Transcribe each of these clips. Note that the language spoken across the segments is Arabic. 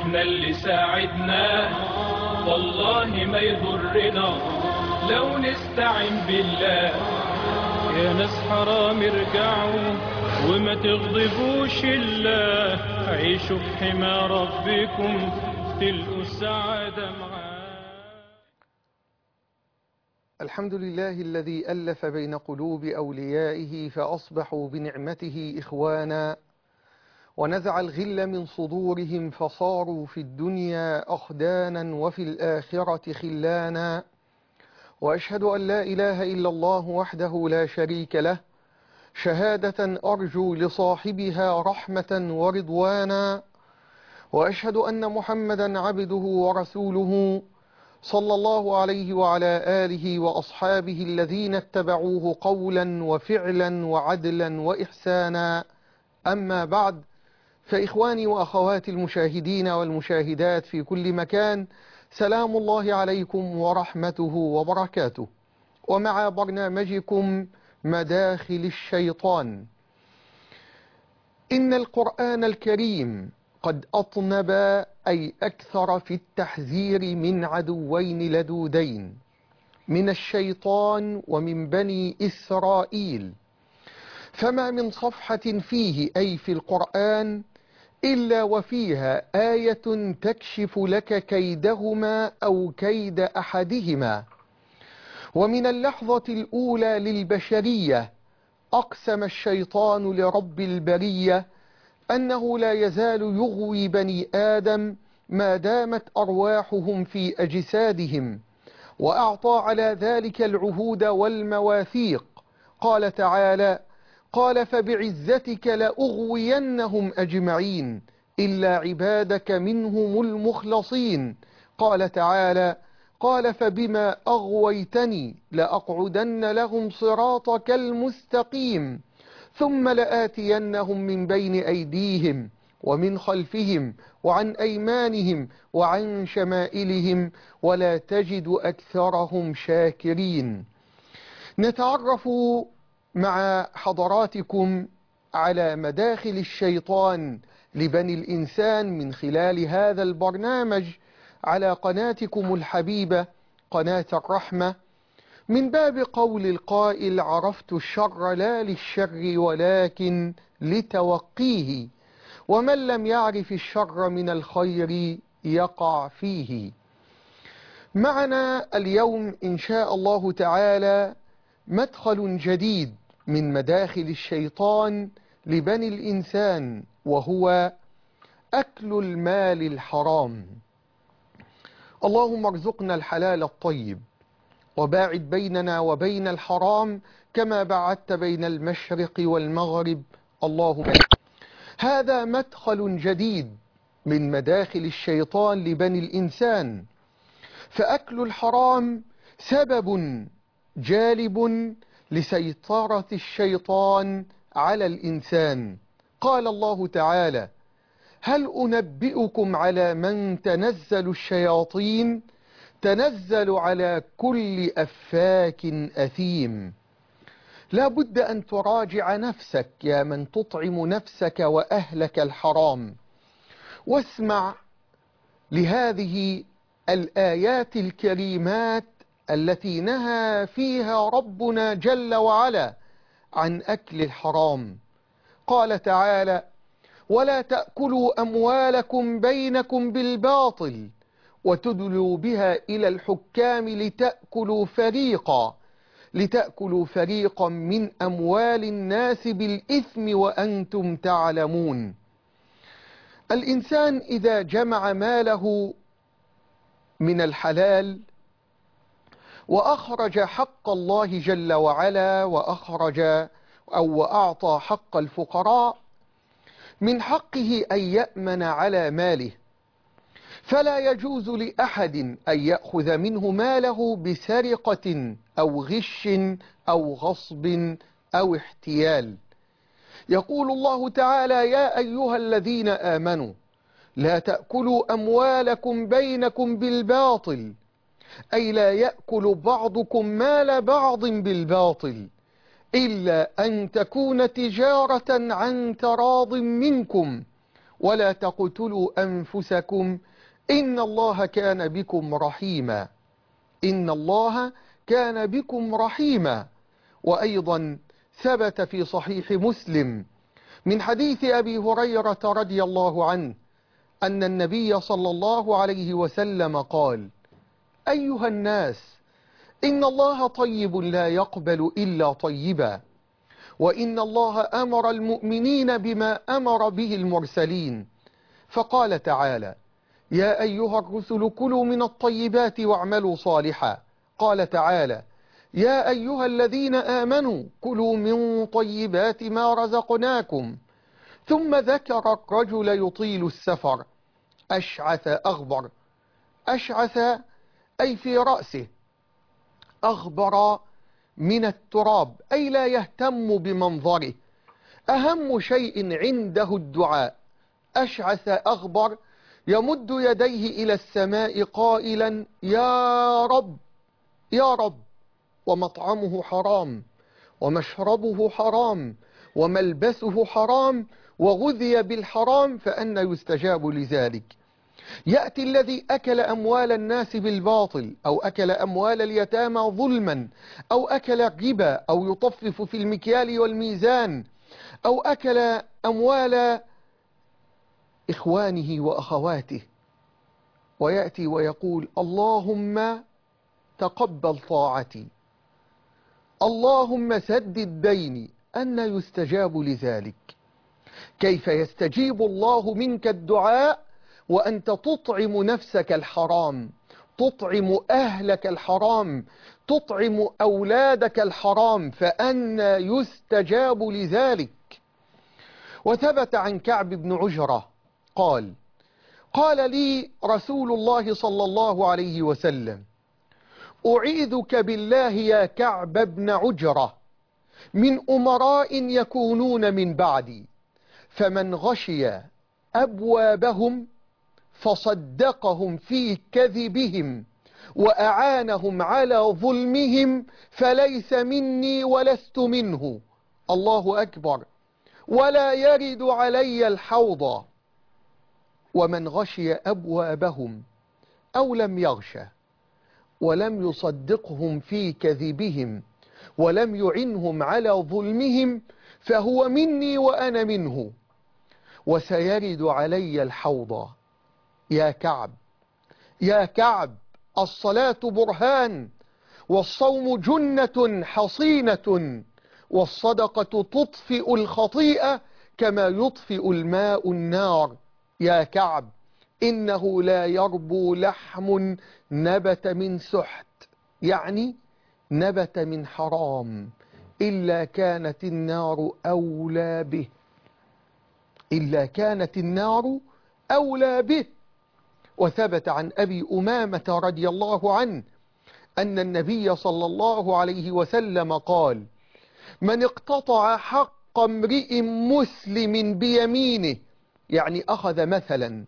احنا اللي ساعدنا والله ما يضرنا لو نستعين بالله. يا ناس حرام ارجعوا وما تغضبوش الله، عيشوا في حمى ربكم تلقوا السعادة معاه. الحمد لله الذي ألف بين قلوب أوليائه فأصبحوا بنعمته إخوانا، ونزع الغل من صدورهم فصاروا في الدنيا أخدانا وفي الآخرة خلانا. وأشهد أن لا إله إلا الله وحده لا شريك له، شهادة أرجو لصاحبها رحمة ورضوانا. وأشهد أن محمدا عبده ورسوله صلى الله عليه وعلى آله وأصحابه الذين اتبعوه قولا وفعلا وعدلا وإحسانا. أما بعد، فإخواني وأخواتي المشاهدين والمشاهدات في كل مكان، سلام الله عليكم ورحمته وبركاته، ومع برنامجكم مداخل الشيطان. إن القرآن الكريم قد أطنب أي أكثر في التحذير من عدوين لدودين، من الشيطان ومن بني إسرائيل. فما من صفحة فيه أي في القرآن إلا وفيها آية تكشف لك كيدهما أو كيد أحدهما. ومن اللحظة الأولى للبشرية أقسم الشيطان لرب البرية أنه لا يزال يغوي بني آدم ما دامت أرواحهم في أجسادهم، وأعطى على ذلك العهود والمواثيق. قال تعالى: قال فبعزتك لأغوينهم أجمعين إلا عبادك منهم المخلصين. قال تعالى: قال فبما أغويتني لأقعدن لهم صراطك المستقيم ثم لآتينهم من بين أيديهم ومن خلفهم وعن أيمانهم وعن شمائلهم ولا تجد أكثرهم شاكرين. نتعرف مع حضراتكم على مداخل الشيطان لبني الإنسان من خلال هذا البرنامج على قناتكم الحبيبة قناة الرحمة، من باب قول القائل: عرفت الشر لا للشر ولكن لتوقيه، ومن لم يعرف الشر من الخير يقع فيه. معنا اليوم إن شاء الله تعالى مدخل جديد من مداخل الشيطان لبني الإنسان، وهو أكل المال الحرام. اللهم ارزقنا الحلال الطيب، وباعد بيننا وبين الحرام كما بعدت بين المشرق والمغرب. اللهم هذا مدخل جديد من مداخل الشيطان لبني الإنسان. فأكل الحرام سبب جالب لسيطرة الشيطان على الإنسان. قال الله تعالى: هل أنبئكم على من تنزل الشياطين؟ تنزل على كل أفاك أثيم. لا بد أن تراجع نفسك يا من تطعم نفسك وأهلك الحرام، واسمع لهذه الآيات الكريمات التي نهى فيها ربنا جل وعلا عن أكل الحرام. قال تعالى: ولا تأكلوا أموالكم بينكم بالباطل وتدلوا بها إلى الحكام لتأكلوا فريقا من أموال الناس بالإثم وأنتم تعلمون. الإنسان إذا جمع ماله من الحلال وأخرج حق الله جل وعلا وأعطى حق الفقراء، من حقه أن يأمن على ماله، فلا يجوز لأحد أن يأخذ منه ماله بسرقة أو غش أو غصب أو احتيال. يقول الله تعالى: يا أيها الذين آمنوا لا تأكلوا أموالكم بينكم بالباطل، أي لا يأكل بعضكم مال بعض بالباطل إلا أن تكون تجارة عن تراض منكم ولا تقتلوا أنفسكم إن الله كان بكم رحيما. إن الله كان بكم رحيما. وأيضا ثبت في صحيح مسلم من حديث أبي هريرة رضي الله عنه أن النبي صلى الله عليه وسلم قال: أيها الناس، إن الله طيب لا يقبل إلا طيبا، وإن الله أمر المؤمنين بما أمر به المرسلين، فقال تعالى: يا أيها الرسل كلوا من الطيبات واعملوا صالحا. قال تعالى: يا أيها الذين آمنوا كلوا من طيبات ما رزقناكم. ثم ذكر الرجل يطيل السفر أشعث أغبر. أشعث أي في رأسه، أغبر من التراب أي لا يهتم بمنظره، أهم شيء عنده الدعاء. أشعث أغبر يمد يديه إلى السماء قائلا: يا رب يا رب. ومطعمه حرام، ومشربه حرام، وملبسه حرام، وغذي بالحرام، فأنى يستجاب لذلك؟ يأتي الذي أكل أموال الناس بالباطل، أو أكل أموال اليتامى ظلما، أو أكل الربا، أو يطفف في المكيال والميزان، أو أكل أموال إخوانه وأخواته، ويأتي ويقول: اللهم تقبل طاعتي، اللهم سدد ديني. أن يستجاب لذلك؟ كيف يستجيب الله منك الدعاء وأنت تطعم نفسك الحرام، تطعم أهلك الحرام، تطعم أولادك الحرام؟ فأنى يستجاب لذلك؟ وثبت عن كعب بن عجرة قال: قال لي رسول الله صلى الله عليه وسلم: أعيذك بالله يا كعب بن عجرة من أمراء يكونون من بعدي، فمن غشي أبوابهم فصدقهم في كذبهم وأعانهم على ظلمهم فليس مني ولست منه. الله أكبر. ولا يرد علي الحوض. ومن غشي أبوابهم أو لم يغش ولم يصدقهم في كذبهم ولم يعنهم على ظلمهم فهو مني وأنا منه. وسيرد علي الحوض. يا كعب يا كعب، الصلاة برهان، والصوم جنة حصينة، والصدقة تطفئ الخطيئة كما يطفئ الماء النار. يا كعب، إنه لا يربو لحم نبت من سحت، يعني نبت من حرام، إلا كانت النار أولى به، إلا كانت النار أولى به. وثبت عن أبي أمامة رضي الله عنه أن النبي صلى الله عليه وسلم قال: من اقتطع حق امرئ مسلم بيمينه، يعني أخذ مثلا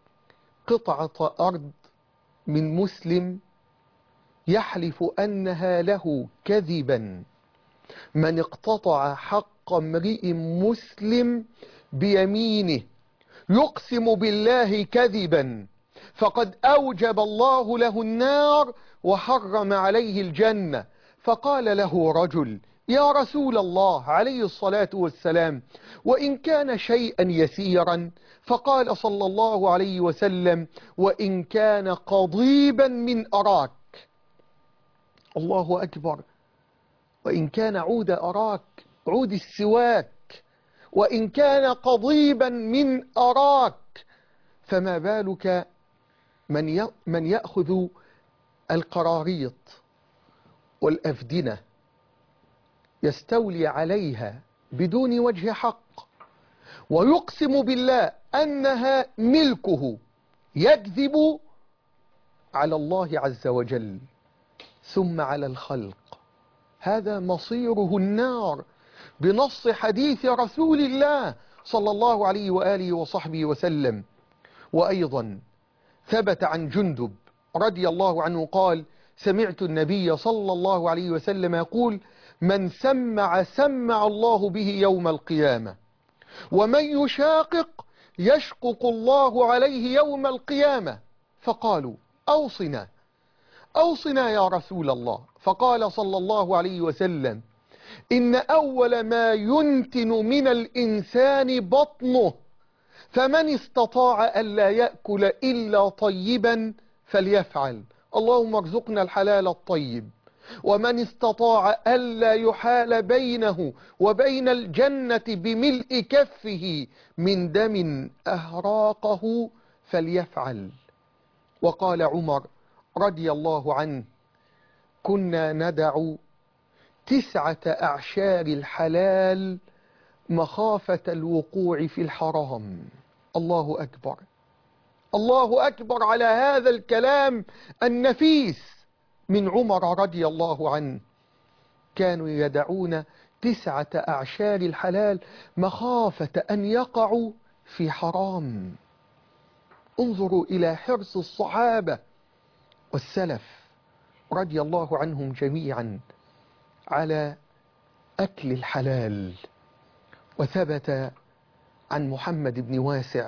قطعة أرض من مسلم يحلف أنها له كذبا، من اقتطع حق امرئ مسلم بيمينه يقسم بالله كذبا فقد أوجب الله له النار وحرم عليه الجنة. فقال له رجل: يا رسول الله عليه الصلاة والسلام، وإن كان شيئا يسيرا؟ فقال صلى الله عليه وسلم: وإن كان قضيبا من أراك. الله أكبر. وإن كان عود أراك، عود السواك، وإن كان قضيبا من أراك، فما بالك من يأخذ القراريط والأفدنة يستولي عليها بدون وجه حق ويقسم بالله أنها ملكه، يكذب على الله عز وجل ثم على الخلق، هذا مصيره النار بنص حديث رسول الله صلى الله عليه وآله وصحبه وسلم. وأيضا ثبت عن جندب رضي الله عنه قال: سمعت النبي صلى الله عليه وسلم يقول: من سمع سمع الله به يوم القيامة، ومن يشاقق يشقق الله عليه يوم القيامة. فقالوا أوصنا أوصنا يا رسول الله. فقال صلى الله عليه وسلم إن أول ما ينتن من الإنسان بطنه، فمن استطاع ألا يأكل إلا طيبا فليفعل. اللهم ارزقنا الحلال الطيب. ومن استطاع ألا يحال بينه وبين الجنة بملء كفه من دم أهراقه فليفعل. وقال عمر رضي الله عنه كنا ندع 9 أعشار الحلال مخافة الوقوع في الحرام. الله أكبر، الله أكبر على هذا الكلام النفيس من عمر رضي الله عنه. كانوا يدعون 9 أعشار الحلال مخافة أن يقعوا في حرام. انظروا إلى حرص الصحابة والسلف رضي الله عنهم جميعا على أكل الحلال. وثبت عن محمد بن واسع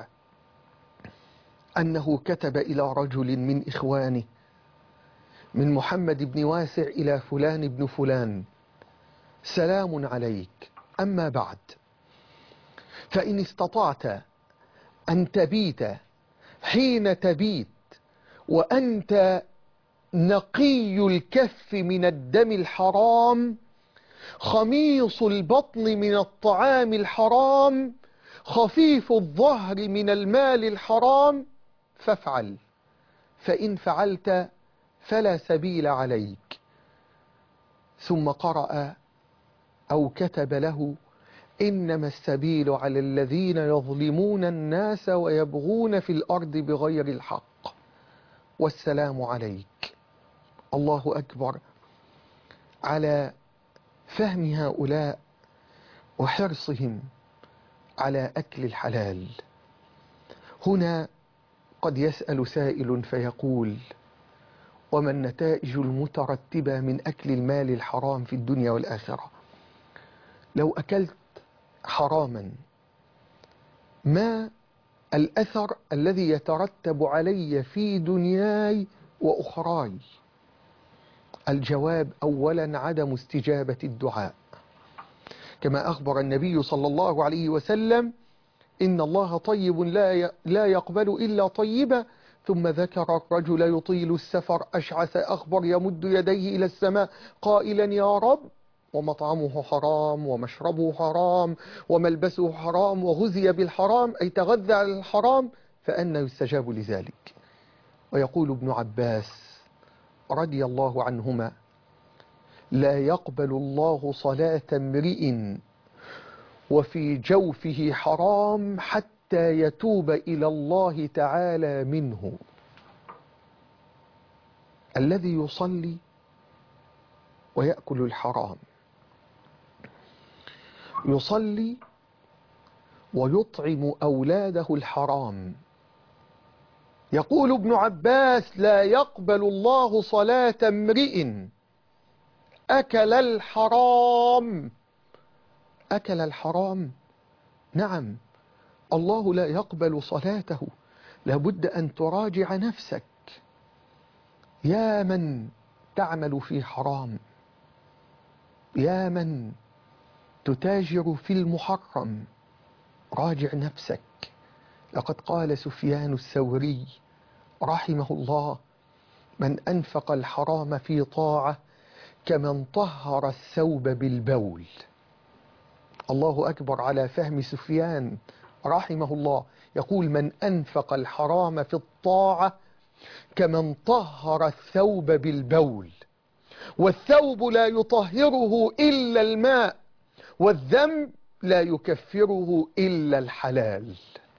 أنه كتب إلى رجل من إخوانه من محمد بن واسع إلى فلان بن فلان سلام عليك، أما بعد، فإن استطعت أن تبيت حين تبيت وأنت نقي الكف من الدم الحرام، خميص البطن من الطعام الحرام، خفيف الظهر من المال الحرام، فافعل، فإن فعلت فلا سبيل عليك. ثم قرأ أو كتب له إنما السبيل على الذين يظلمون الناس ويبغون في الأرض بغير الحق، والسلام عليك. الله أكبر على فهم هؤلاء وحرصهم على أكل الحلال. هنا قد يسأل سائل فيقول وما النتائج المترتبة من أكل المال الحرام في الدنيا والآخرة؟ لو أكلت حراما ما الأثر الذي يترتب علي في دنياي وأخراي؟ الجواب أولا عدم استجابة الدعاء، كما أخبر النبي صلى الله عليه وسلم إن الله طيب لا يقبل إلا طيبا. ثم ذكر الرجل يطيل السفر أشعث أخبر يمد يديه إلى السماء قائلا يا رب، ومطعمه حرام ومشربه حرام وملبسه حرام وغذي بالحرام، أي تغذى على الحرام، فأنى يستجاب لذلك؟ ويقول ابن عباس رضي الله عنهما لا يقبل الله صلاة امرئ وفي جوفه حرام حتى يتوب إلى الله تعالى منه. الذي يصلي ويأكل الحرام، يصلي ويطعم أولاده الحرام. يقول ابن عباس لا يقبل الله صلاة امرئ أكل الحرام. أكل الحرام، نعم، الله لا يقبل صلاته. لابد أن تراجع نفسك. يا من تعمل في حرام، يا من تتاجر في المحرم، راجع نفسك. لقد قال سفيان الثوري رحمه الله من أنفق الحرام في طاعة كمن طهر الثوب بالبول. الله أكبر على فهم سفيان رحمه الله، يقول من أنفق الحرام في الطاعة كمن طهر الثوب بالبول. والثوب لا يطهره إلا الماء، والذنب لا يكفره إلا الحلال.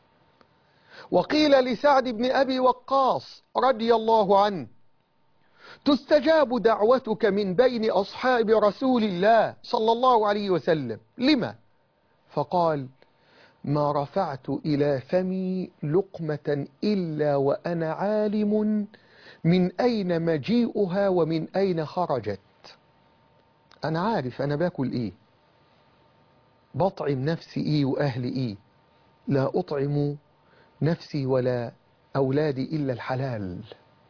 وقيل لسعد بن أبي وقاص رضي الله عنه تستجاب دعوتك من بين أصحاب رسول الله صلى الله عليه وسلم، لما؟ فقال ما رفعت إلى فمي لقمة إلا وأنا عالم من أين مجيئها ومن أين خرجت. أنا عارف أنا باكل إيه، بطعم نفسي إيه وأهلي إيه، لا أطعم نفسي ولا أولادي إلا الحلال.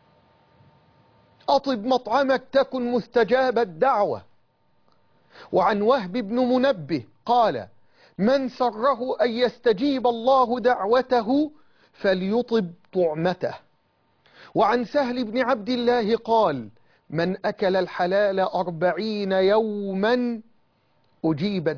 أطب مطعمك تكن مستجاب الدعوة. وعن وهب بن منبه قال: من سره أن يستجيب الله دعوته فليطب طعمته. وعن سهل بن عبد الله قال: من أكل الحلال 40 يوما أجيبت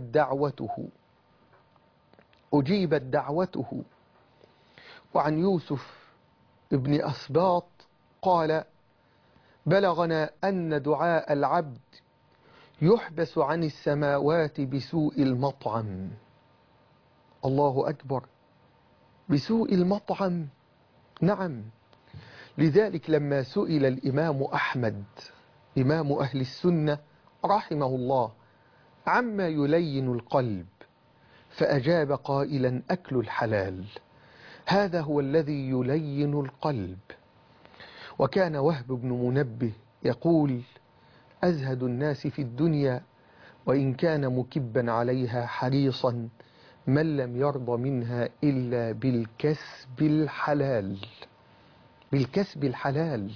دعوته. وعن يوسف بن أسباط قال: بلغنا أن دعاء العبد يحبس عن السماوات بسوء المطعم. الله أكبر، بسوء المطعم. نعم، لذلك لما سئل الإمام أحمد إمام أهل السنة رحمه الله عما يلين القلب، فأجاب قائلا: أكل الحلال، هذا هو الذي يلين القلب. وكان وهب بن منبه يقول: أزهد الناس في الدنيا وإن كان مكبا عليها حريصا من لم يرضى منها إلا بالكسب الحلال.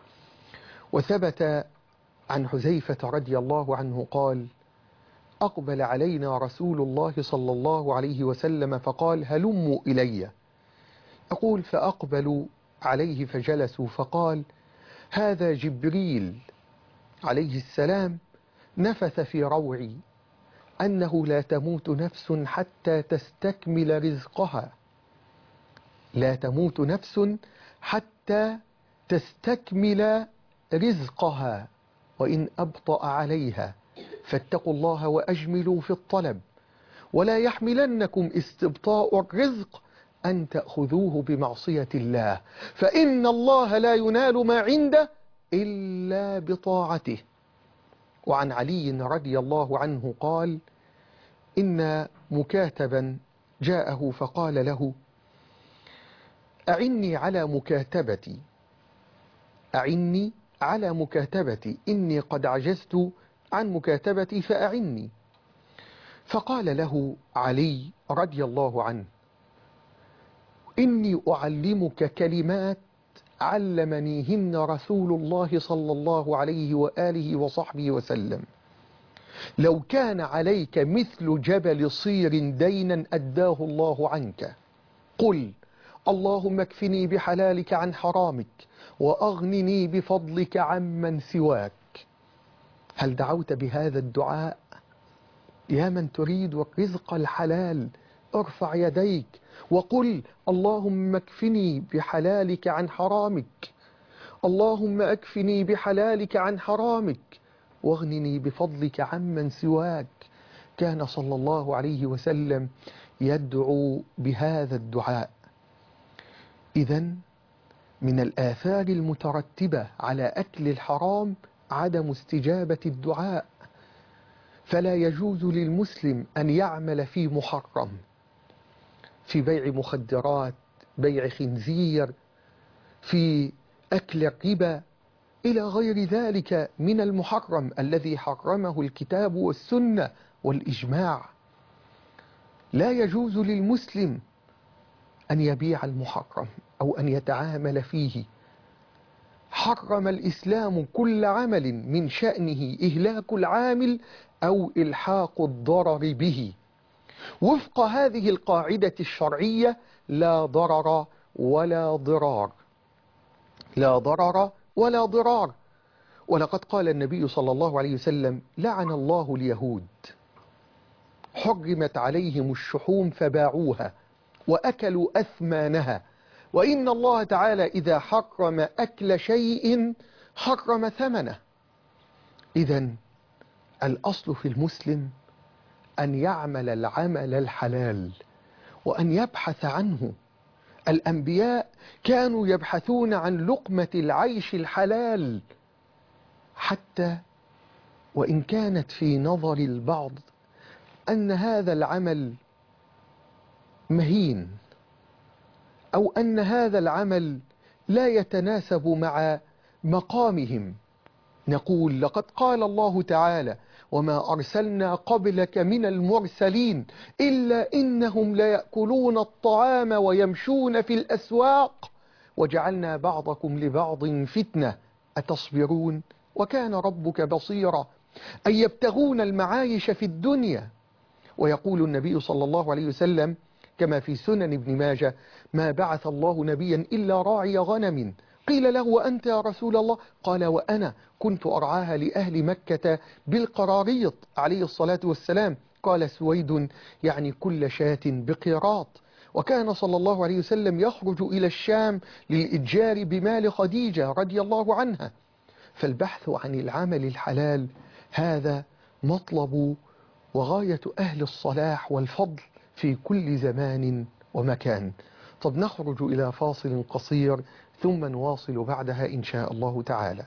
وثبت عن حذيفة رضي الله عنه قال: أقبل علينا رسول الله صلى الله عليه وسلم فقال: هلموا إلي. أقول: فأقبلوا عليه فجلسوا، فقال: هذا جبريل عليه السلام نفث في روعي أنه لا تموت نفس حتى تستكمل رزقها، لا تموت نفس حتى تستكمل رزقها، وإن أبطأ عليها فاتقوا الله وأجملوا في الطلب، ولا يحملنكم استبطاء الرزق أن تأخذوه بمعصية الله، فإن الله لا ينال ما عنده إلا بطاعته. وعن علي رضي الله عنه قال: إن مكاتبا جاءه فقال له: أعني على مكاتبتي إني قد عجزت عن مكاتبتي فأعني. فقال له علي رضي الله عنه: إني أعلمك كلمات علمنيهن رسول الله صلى الله عليه وآله وصحبه وسلم، لو كان عليك مثل جبل صير دينا أداه الله عنك. قل: اللهم اكفني بحلالك عن حرامك وأغنني بفضلك عمن سواك. هل دعوت بهذا الدعاء؟ يا من تريد الرزق الحلال، ارفع يديك وقل: اللهم اكفني بحلالك عن حرامك، اللهم اكفني بحلالك عن حرامك واغنني بفضلك عمن سواك. كان صلى الله عليه وسلم يدعو بهذا الدعاء. إذن من الآثار المترتبة على أكل الحرام عدم استجابة الدعاء، فلا يجوز للمسلم أن يعمل في محرم، في بيع مخدرات، بيع خنزير، في أكل الربا، إلى غير ذلك من المحرم الذي حرمه الكتاب والسنة والإجماع. لا يجوز للمسلم أن يبيع المحرم أو أن يتعامل فيه. حرم الإسلام كل عمل من شأنه إهلاك العامل أو إلحاق الضرر به، وفق هذه القاعدة الشرعية: لا ضرر ولا ضرار، لا ضرر ولا ضرار. ولقد قال النبي صلى الله عليه وسلم: لعن الله اليهود، حرمت عليهم الشحوم فباعوها وأكلوا أثمانها، وإن الله تعالى إذا حرم أكل شيء حرم ثمنه. إذن الأصل في المسلم أن يعمل العمل الحلال وأن يبحث عنه. الأنبياء كانوا يبحثون عن لقمة العيش الحلال، حتى وإن كانت في نظر البعض أن هذا العمل مهين، أو أن هذا العمل لا يتناسب مع مقامهم. نقول: لقد قال الله تعالى: وما أرسلنا قبلك من المرسلين إلا إنهم ليأكلون الطعام ويمشون في الأسواق وجعلنا بعضكم لبعض فتنة أتصبرون وكان ربك بصيرا. أي يبتغون المعايش في الدنيا. ويقول النبي صلى الله عليه وسلم كما في سنن ابن ماجه: ما بعث الله نبيا إلا راعي غنم. قيل له: وأنت يا رسول الله؟ قال: وأنا كنت أرعاها لأهل مكة بالقراريط عليه الصلاة والسلام. قال سويد: يعني كل شاة بقيراط. وكان صلى الله عليه وسلم يخرج إلى الشام للإتجار بمال خديجة رضي الله عنها. فالبحث عن العمل الحلال هذا مطلب وغاية أهل الصلاح والفضل في كل زمان ومكان. طب نخرج إلى فاصل قصير ثم نواصل بعدها إن شاء الله تعالى.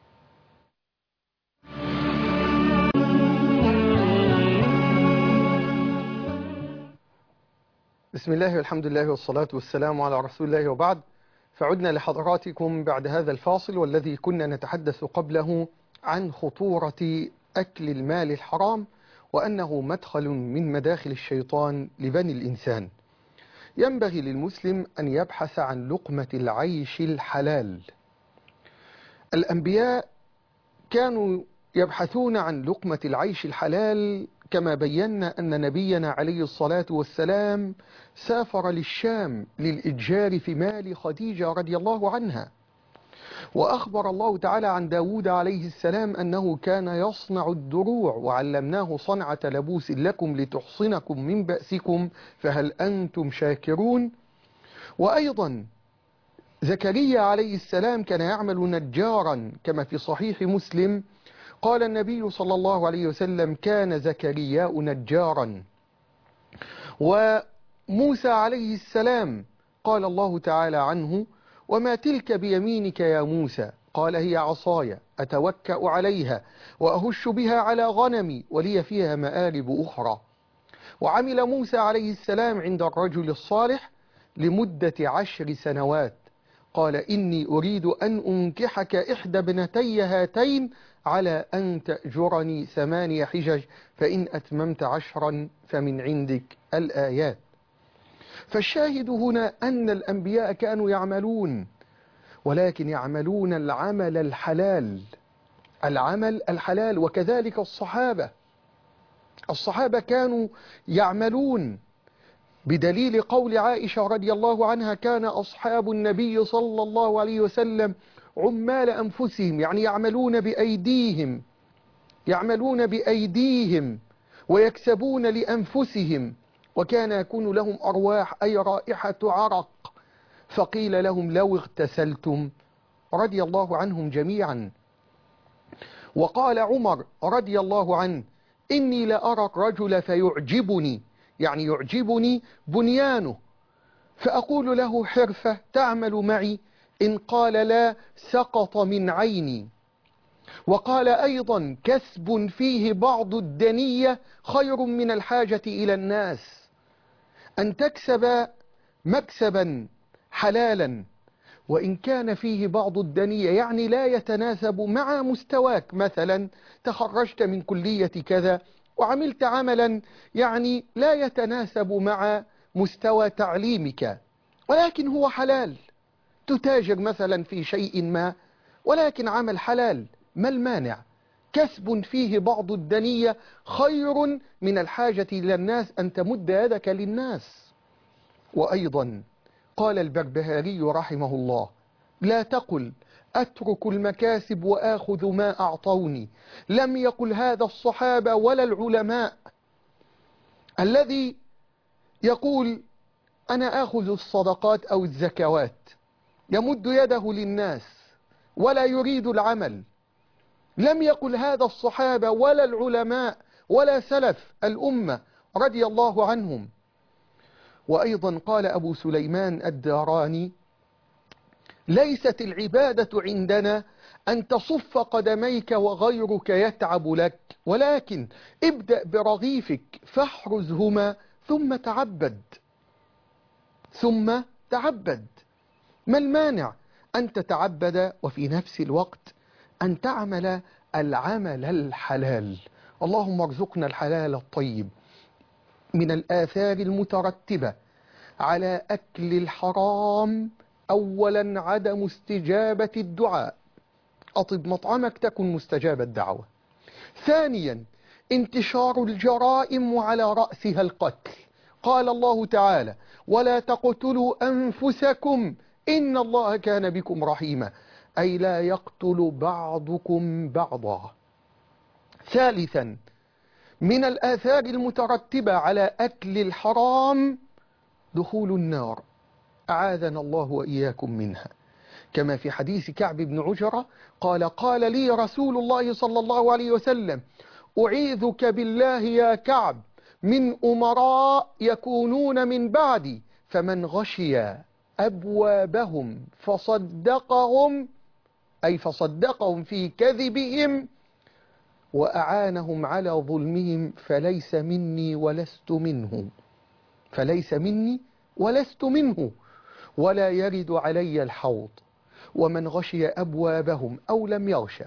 بسم الله والحمد لله والصلاة والسلام على رسول الله وبعد. فعدنا لحضراتكم بعد هذا الفاصل والذي كنا نتحدث قبله عن خطورة أكل المال الحرام وأنه مدخل من مداخل الشيطان لبني الإنسان. ينبغي للمسلم أن يبحث عن لقمة العيش الحلال. الأنبياء كانوا يبحثون عن لقمة العيش الحلال، كما بينا أن نبينا عليه الصلاة والسلام سافر للشام للإتجار في مال خديجة رضي الله عنها. وأخبر الله تعالى عن داود عليه السلام أنه كان يصنع الدروع وعلمناه صنعة لبوس لكم لتحصنكم من بأسكم فهل أنتم شاكرون. وأيضا زكريا عليه السلام كان يعمل نجارا كما في صحيح مسلم. قال النبي صلى الله عليه وسلم: كان زكرياء نجارا. وموسى عليه السلام قال الله تعالى عنه: وما تلك بيمينك يا موسى؟ قال: هي عصاي أتوكأ عليها وأهش بها على غنمي ولي فيها مآرب أخرى. وعمل موسى عليه السلام عند الرجل الصالح لمدة 10 سنوات. قال: إني أريد أن أنكحك إحدى ابنتي هاتين على أن تأجرني 8 حجج فإن أتممت 10 فمن عندك. الآيات. فالشاهد هنا أن الأنبياء كانوا يعملون، ولكن يعملون العمل الحلال، العمل الحلال. وكذلك الصحابة كانوا يعملون، بدليل قول عائشة رضي الله عنها: كان أصحاب النبي صلى الله عليه وسلم عمال أنفسهم، يعني يعملون بأيديهم ويكسبون لأنفسهم، وكان يكون لهم أرواح أي رائحة عرق. فقيل لهم: لو اغتسلتم. رضي الله عنهم جميعا. وقال عمر رضي الله عنه: إني لأرى الرجل فيعجبني، يعني يعجبني بنيانه، فأقول له: حرفة تعمل معي؟ إن قال لا سقط من عيني. وقال أيضا: كسب فيه بعض الدنية خير من الحاجة إلى الناس. أن تكسب مكسبا حلالا وإن كان فيه بعض الدنية، يعني لا يتناسب مع مستواك. مثلا تخرجت من كلية كذا وعملت عملا يعني لا يتناسب مع مستوى تعليمك، ولكن هو حلال. تتاجر مثلا في شيء ما ولكن عمل حلال، ما المانع؟ كسب فيه بعض الدنية خير من الحاجة إلى الناس، أن تمد يدك للناس. وأيضا قال البربهاري رحمه الله: لا تقل أترك المكاسب وآخذ ما أعطوني. لم يقل هذا الصحابة ولا العلماء. الذي يقول أنا آخذ الصدقات أو الزكوات يمد يده للناس ولا يريد العمل. لم يقل هذا الصحابة ولا العلماء ولا سلف الأمة رضي الله عنهم. وأيضا قال أبو سليمان الداراني: ليست العبادة عندنا أن تصف قدميك وغيرك يتعب لك، ولكن ابدأ برغيفك فاحرزهما ثم تعبد. ما المانع أن تتعبد وفي نفس الوقت أن تعمل العمل الحلال؟ اللهم ارزقنا الحلال الطيب. من الآثار المترتبة على أكل الحرام: أولا عدم استجابة الدعاء، أطب مطعمك تكن مستجاب الدعوة. ثانيا انتشار الجرائم وعلى رأسها القتل. قال الله تعالى: ولا تقتلوا أنفسكم إن الله كان بكم رحيما، أي لا يقتل بعضكم بعضا. ثالثا من الآثار المترتبة على أكل الحرام دخول النار، أعاذنا الله وإياكم منها، كما في حديث كعب بن عجرة قال: قال لي رسول الله صلى الله عليه وسلم: أعيذك بالله يا كعب من أمراء يكونون من بعدي، فمن غشي أبوابهم فصدقهم، أي فصدقهم في كذبهم وأعانهم على ظلمهم، فليس مني ولست منه، فليس مني ولست منه، ولا يرد علي الحوض. ومن غشي أبوابهم أو لم يغش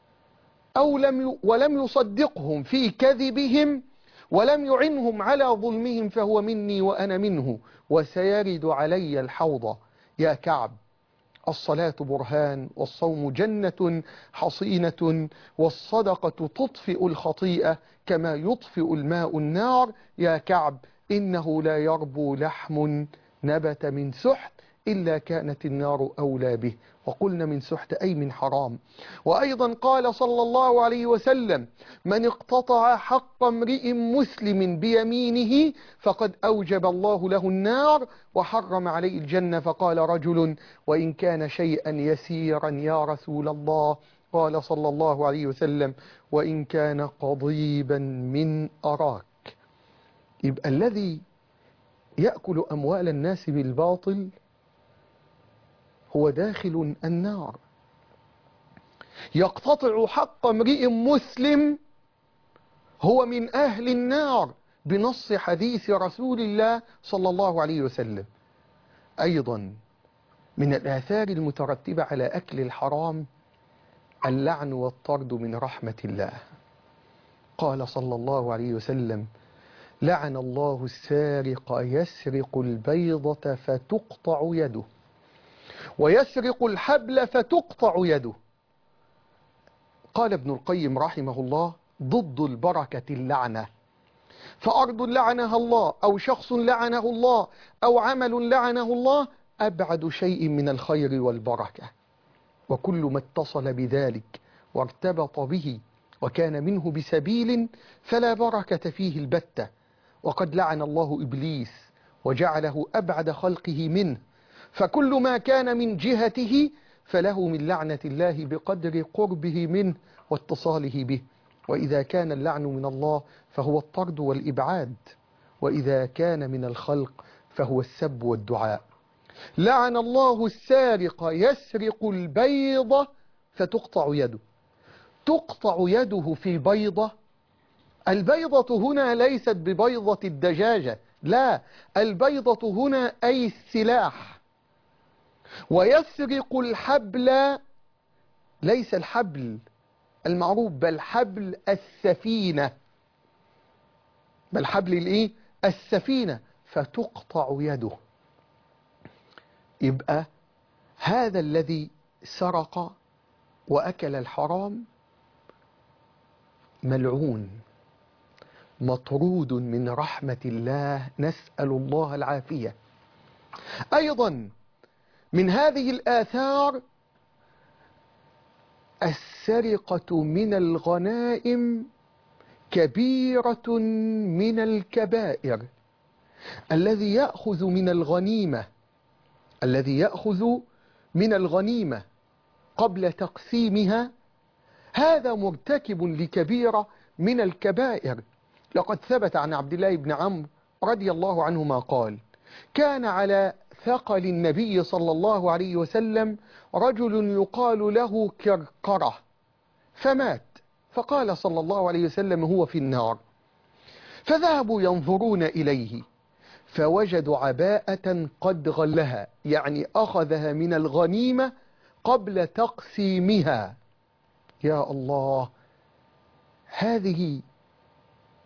ولم يصدقهم في كذبهم ولم يعنهم على ظلمهم فهو مني وأنا منه، وسيرد علي الحوض. يا كعب، الصلاة برهان، والصوم جنة حصينة، والصدقة تطفئ الخطيئة كما يطفئ الماء النار. يا كعب، إنه لا يربو لحم نبت من سحت إلا كانت النار أولى به. وقلنا من سحت أي من حرام. وأيضا قال صلى الله عليه وسلم: من اقتطع حق امرئ مسلم بيمينه فقد أوجب الله له النار وحرم عليه الجنة. فقال رجل: وإن كان شيئا يسيرا يا رسول الله؟ قال صلى الله عليه وسلم: وإن كان قضيبا من أراك. يبقى الذي يأكل أموال الناس بالباطل هو داخل النار. يقتطع حق امرئ مسلم هو من أهل النار بنص حديث رسول الله صلى الله عليه وسلم. أيضا من الآثار المترتبة على أكل الحرام اللعن والطرد من رحمة الله. قال صلى الله عليه وسلم: لعن الله السارق يسرق البيضة فتقطع يده، ويسرق الحبل فتقطع يده. قال ابن القيم رحمه الله: ضد البركة اللعنة، فأرض لعنها الله أو شخص لعنه الله أو عمل لعنه الله أبعد شيء من الخير والبركة، وكل ما اتصل بذلك وارتبط به وكان منه بسبيل فلا بركة فيه البتة. وقد لعن الله إبليس وجعله أبعد خلقه منه، فكل ما كان من جهته فله من لعنة الله بقدر قربه منه واتصاله به. وإذا كان اللعن من الله فهو الطرد والإبعاد، وإذا كان من الخلق فهو السب والدعاء. لعن الله السارق يسرق البيضة فتقطع يده. تقطع يده في البيضة. البيضة هنا ليست ببيضة الدجاجة، لا، البيضة هنا أي السلاح. ويسرق الحبل، ليس الحبل المعروف بل حبل السفينة، بل حبل الايه؟ السفينة، فتقطع يده. يبقى هذا الذي سرق وأكل الحرام ملعون مطرود من رحمة الله، نسأل الله العافية. أيضا من هذه الآثار السرقة من الغنائم كبيرة من الكبائر. الذي يأخذ من الغنيمة قبل تقسيمها هذا مرتكب لكبيرة من الكبائر. لقد ثبت عن عبد الله بن عمرو رضي الله عنهما قال: كان على ثقل النبي صلى الله عليه وسلم رجل يقال له كركرة فمات، فقال صلى الله عليه وسلم: هو في النار. فذهبوا ينظرون إليه فوجدوا عباءة قد غلها، يعني أخذها من الغنيمة قبل تقسيمها. يا الله، هذه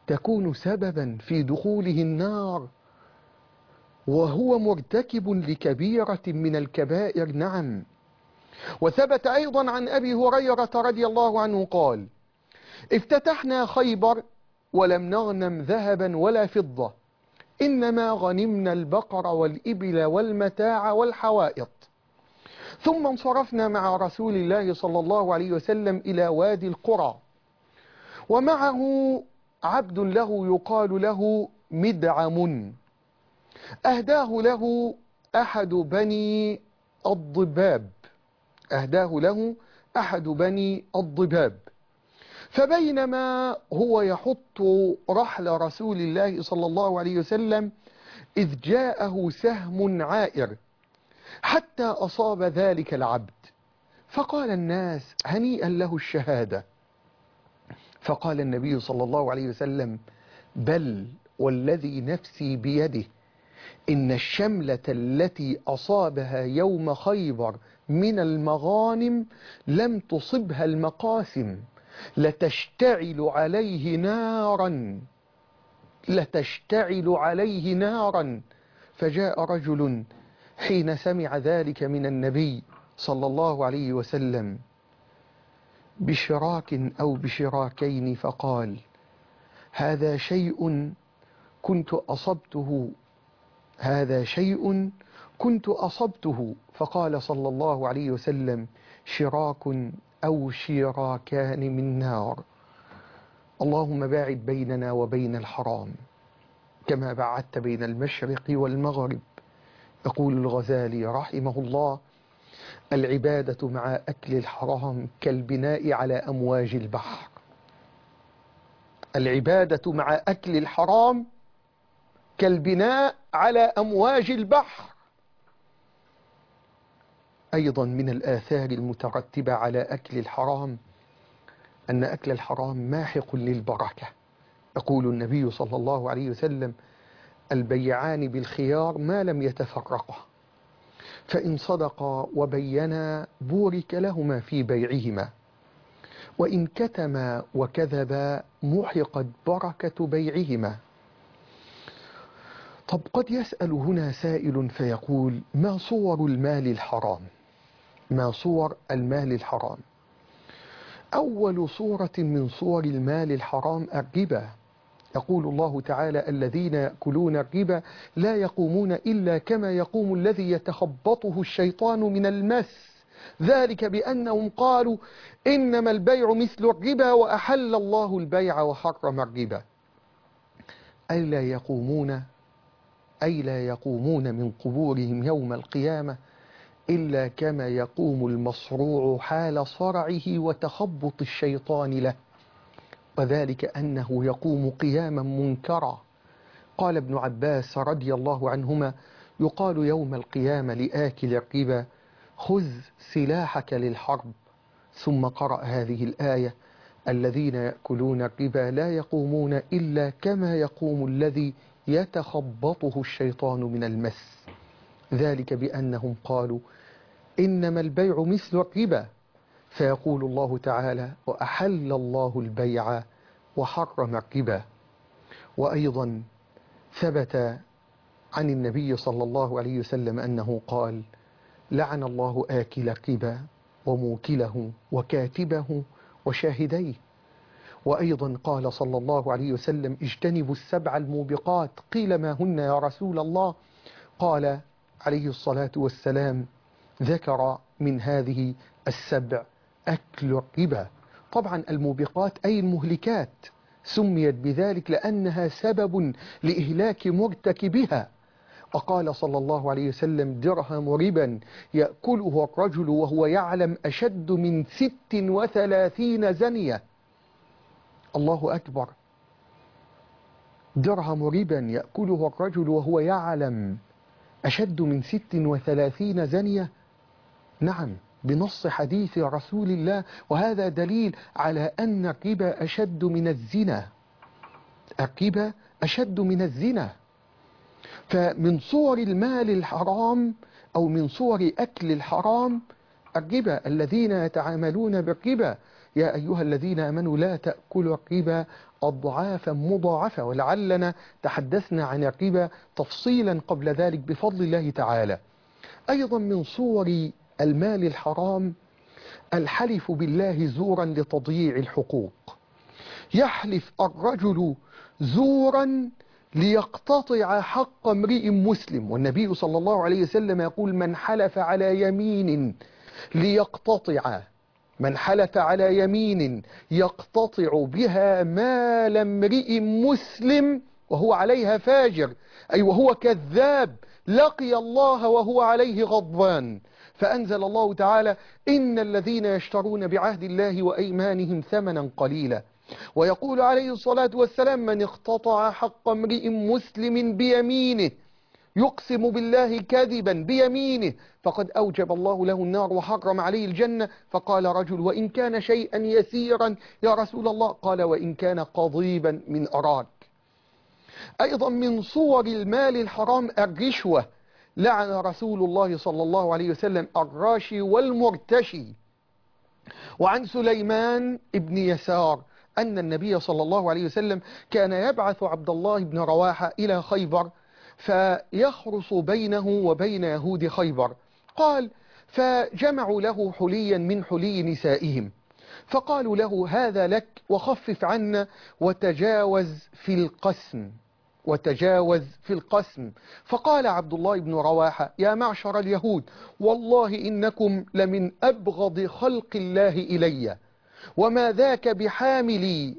تكون سببا في دخوله النار وهو مرتكب لكبيرة من الكبائر. نعم. وثبت أيضا عن أبي هريرة رضي الله عنه قال: افتتحنا خيبر ولم نغنم ذهبا ولا فضة، إنما غنمنا البقر والإبل والمتاع والحوائط. ثم انصرفنا مع رسول الله صلى الله عليه وسلم إلى وادي القرى، ومعه عبد له يقال له مدعم، أهداه له أحد بني الضباب، أهداه له أحد بني الضباب. فبينما هو يحط رحل رسول الله صلى الله عليه وسلم إذ جاءه سهم عائر حتى أصاب ذلك العبد، فقال الناس: هنيئا له الشهادة. فقال النبي صلى الله عليه وسلم: بل والذي نفسي بيده إن الشملة التي أصابها يوم خيبر من المغانم لم تصبها المقاسم، لتشتعل عليه نارا، لتشتعل عليه نارا. فجاء رجل حين سمع ذلك من النبي صلى الله عليه وسلم بشراك أو بشراكين، فقال: هذا شيء كنت أصبته، هذا شيء كنت أصبته. فقال صلى الله عليه وسلم: شراك أو شراكان من نار. اللهم باعد بيننا وبين الحرام كما بعدت بين المشرق والمغرب. يقول الغزالي رحمه الله: العبادة مع أكل الحرام كالبناء على أمواج البحر. العبادة مع أكل الحرام كالبناء على أمواج البحر. أيضا من الآثار المترتبة على أكل الحرام أن أكل الحرام ماحق للبركة. يقول النبي صلى الله عليه وسلم: البيعان بالخيار ما لم يتفرقا، فإن صدقا وبينا بورك لهما في بيعهما، وإن كتما وكذبا محقت بركة بيعهما. طب قد يسأل هنا سائل فيقول: ما صور المال الحرام؟ ما صور المال الحرام؟ أول صورة من صور المال الحرام الربا. يقول الله تعالى: الذين يأكلون الربا لا يقومون إلا كما يقوم الذي يتخبطه الشيطان من المس، ذلك بأنهم قالوا إنما البيع مثل الربا وأحل الله البيع وحرم الربا. أي لا يقومون من قبورهم يوم القيامة إلا كما يقوم المصروع حال صرعه وتخبط الشيطان له، وذلك أنه يقوم قياما منكرا. قال ابن عباس رضي الله عنهما: يقال يوم القيامة لآكل الربا: خذ سلاحك للحرب. ثم قرأ هذه الآية: الذين يأكلون الربا لا يقومون إلا كما يقوم الذي يتخبطه الشيطان من المس، ذلك بأنهم قالوا إنما البيع مثل الربا. فيقول الله تعالى: وأحل الله البيع وحرم الربا. وأيضا ثبت عن النبي صلى الله عليه وسلم أنه قال: لعن الله آكل الربا وموكله وكاتبه وشاهديه. وأيضا قال صلى الله عليه وسلم: اجتنبوا السبع الموبقات. قيل: ما هن يا رسول الله؟ قال عليه الصلاة والسلام: ذكر من هذه السبع أكل الربا. طبعا الموبقات أي المهلكات، سميت بذلك لأنها سبب لإهلاك مرتكبها. وقال صلى الله عليه وسلم: درهم ربا يأكله الرجل وهو يعلم أشد من 36 زنية. الله أكبر! درهم ربا يأكله الرجل وهو يعلم أشد من 36 زنية. نعم، بنص حديث رسول الله، وهذا دليل على أن الربا أشد من الزنا. الربا أشد من الزنا. فمن صور المال الحرام أو من صور أكل الحرام الربا. الذين يتعاملون بالربا يا أيها الذين آمنوا لا تأكلوا الربا أضعافا مضاعفة، ولعلنا تحدثنا عن الربا تفصيلا قبل ذلك بفضل الله تعالى. أيضا من صور المال الحرام الحلف بالله زورا لتضييع الحقوق. يحلف الرجل زورا ليقتطع حق امرئ مسلم، والنبي صلى الله عليه وسلم يقول من حلف على يمين ليقتطع، من حلف على يمين يقتطع بها مال امرئ مسلم وهو عليها فاجر، أي وهو كذاب، لقي الله وهو عليه غضبان. فأنزل الله تعالى إن الذين يشترون بعهد الله وأيمانهم ثمنا قليلا. ويقول عليه الصلاة والسلام من اقتطع حق امرئ مسلم بيمينه يقسم بالله كذبا بيمينه فقد أوجب الله له النار وحرم عليه الجنة. فقال رجل وإن كان شيئا يسيرا يا رسول الله؟ قال وإن كان قضيبا من أراك. أيضا من صور المال الحرام الرشوة، لعن رسول الله صلى الله عليه وسلم الراشي والمرتشي. وعن سليمان ابن يسار أن النبي صلى الله عليه وسلم كان يبعث عبد الله بن رواحة إلى خيبر فيخرص بينه وبين يهود خيبر. قال فجمعوا له حليا من حلي نسائهم فقالوا له هذا لك وخفف عنا وتجاوز في القسم، وتجاوز في القسم. فقال عبد الله بن رواحة يا معشر اليهود والله إنكم لمن أبغض خلق الله إلي، وما ذاك بحاملي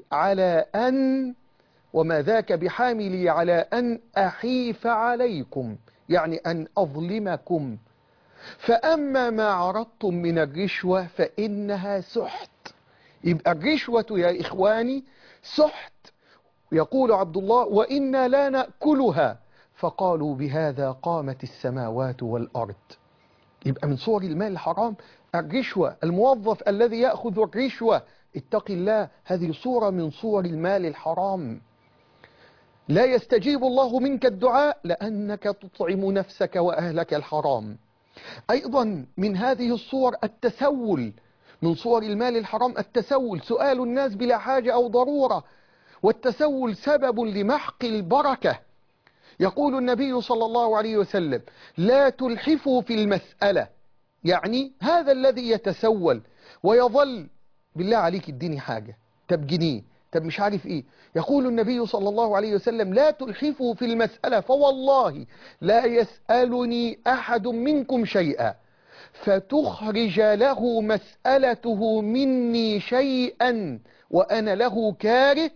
على أن أحيف عليكم، يعني أن أظلمكم. فأما ما عرضتم من الرشوة فإنها سحت. يبقى الرشوة يا إخواني سحت. يقول عبد الله وإنا لا نأكلها، فقالوا بهذا قامت السماوات والأرض. يبقى من صور المال الحرام الرشوة، الموظف الذي يأخذ الرشوة اتق الله، هذه صورة من صور المال الحرام. لا يستجيب الله منك الدعاء لأنك تطعم نفسك وأهلك الحرام. أيضا من هذه الصور التسول، من صور المال الحرام التسول، سؤال الناس بلا حاجة أو ضرورة، والتسول سبب لمحق البركة. يقول النبي صلى الله عليه وسلم لا تلحفوا في المسألة، يعني هذا الذي يتسول ويظل بالله عليك اديني حاجة، طب جنيه، طب مش عارف ايه. يقول النبي صلى الله عليه وسلم لا تلحفوا في المسألة فوالله لا يسألني أحد منكم شيئا فتخرج له مسألته مني شيئا وأنا له كاره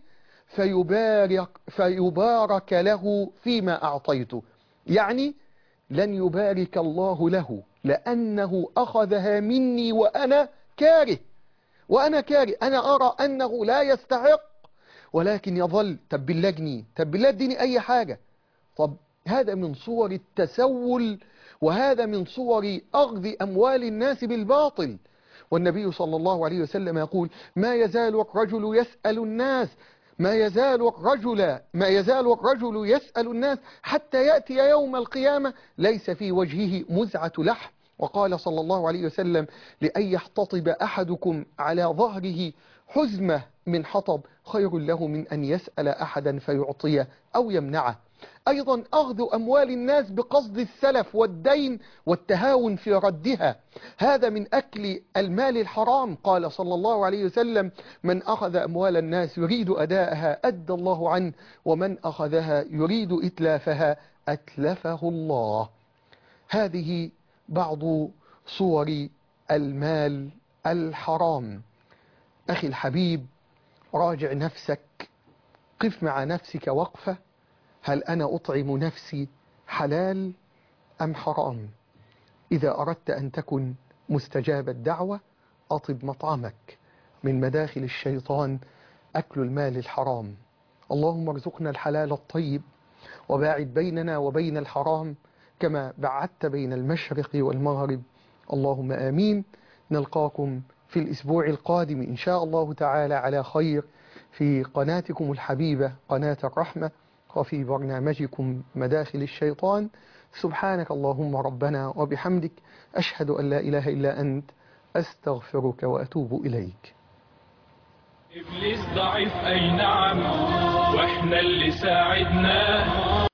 فيبارك له فيما أعطيته، يعني لن يبارك الله له لأنه أخذها مني وأنا كاره، أنا أرى أنه لا يستحق، ولكن يظل طب بالله جنيه، طب بالله اديني أي حاجة. طب هذا من صور التسول، وهذا من صور أخذ أموال الناس بالباطل. والنبي صلى الله عليه وسلم يقول ما يزال الرجل يسأل الناس يسأل الناس حتى يأتي يوم القيامة ليس في وجهه مزعة لحم. وقال صلى الله عليه وسلم لأن يحتطب أحدكم على ظهره حزمة من حطب خير له من أن يسأل أحدا فيعطيه أو يمنعه. أيضا أخذ أموال الناس بقصد السلف والدين والتهاون في ردها، هذا من أكل المال الحرام. قال صلى الله عليه وسلم من أخذ أموال الناس يريد أداءها أدى الله عنه، ومن أخذها يريد إتلافها أتلفه الله. هذه بعض صور المال الحرام. أخي الحبيب راجع نفسك، قف مع نفسك وقفة، هل أنا أطعم نفسي حلال أم حرام؟ إذا أردت أن تكن مستجاب الدعوة أطب مطعمك. من مداخل الشيطان أكل المال الحرام. اللهم ارزقنا الحلال الطيب وباعد بيننا وبين الحرام كما بعدت بين المشرق والمغرب، اللهم آمين. نلقاكم في الأسبوع القادم إن شاء الله تعالى على خير في قناتكم الحبيبة قناة الرحمة، وفي برنامجكم مداخل الشيطان. سبحانك اللهم ربنا وبحمدك، أشهد أن لا إله إلا أنت، أستغفرك وأتوب إليك. إبليس ضعيف أي نعم، وإحنا اللي ساعدناه.